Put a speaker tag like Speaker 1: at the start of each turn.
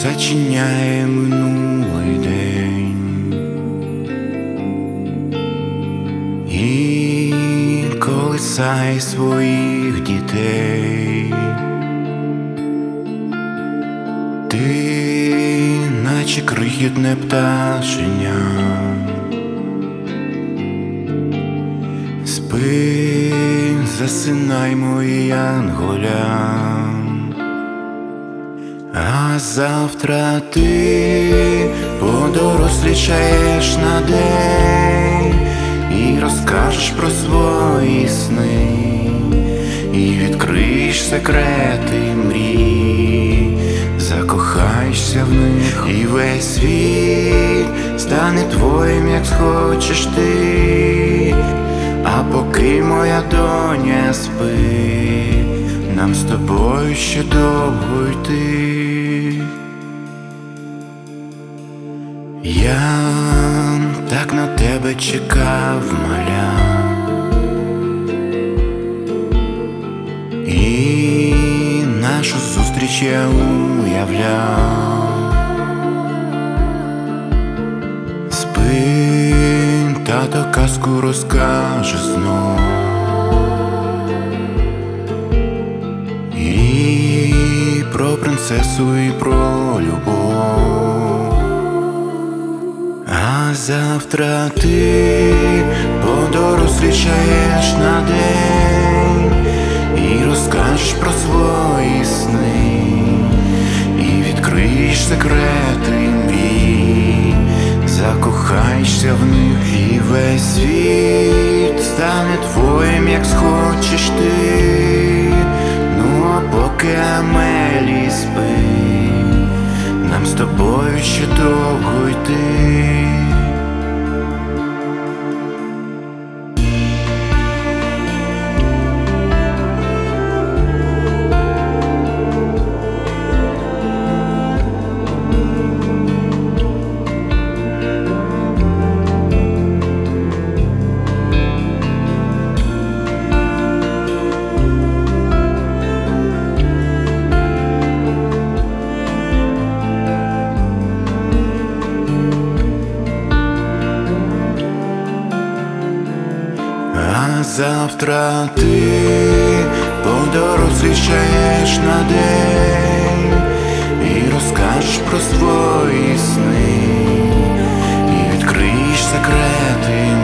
Speaker 1: зачиняє минулий день і колисає своїх дітей. Ти, наче крихітне пташеня, спи, засинай, мої янголя. А завтра ти подорослішаєш на день і розкажеш про свої сни, і відкриєш секрети мрій, закохаєшся в них, і весь світ стане твоїм, як схочеш ти. А поки моя доня спить, нам з тобою ще довго йти. Я так на тебе чекав, маля, і нашу зустріч я уявляв. Спи, тато казку розкаже знов, і про принцесу, і про любов. А завтра ти подорослішаєш на день і розкажеш про свої сни, і відкриєш секрети мрій, закохаєшся в них, і весь світ стане твоїм, як схочеш ти. Ну а поки Амелі спить, нам з тобою ще довго йти. А завтра ти подорослішаєш на день і розкажеш про свої сни, і відкриєш секрети